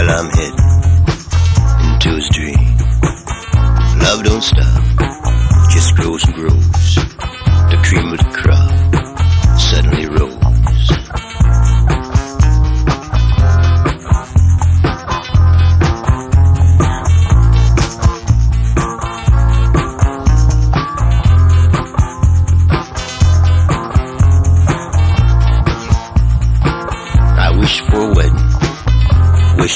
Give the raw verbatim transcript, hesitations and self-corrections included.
Well, I'm heading into his dream. Love don't stop, just grows and grows. The cream of the crop.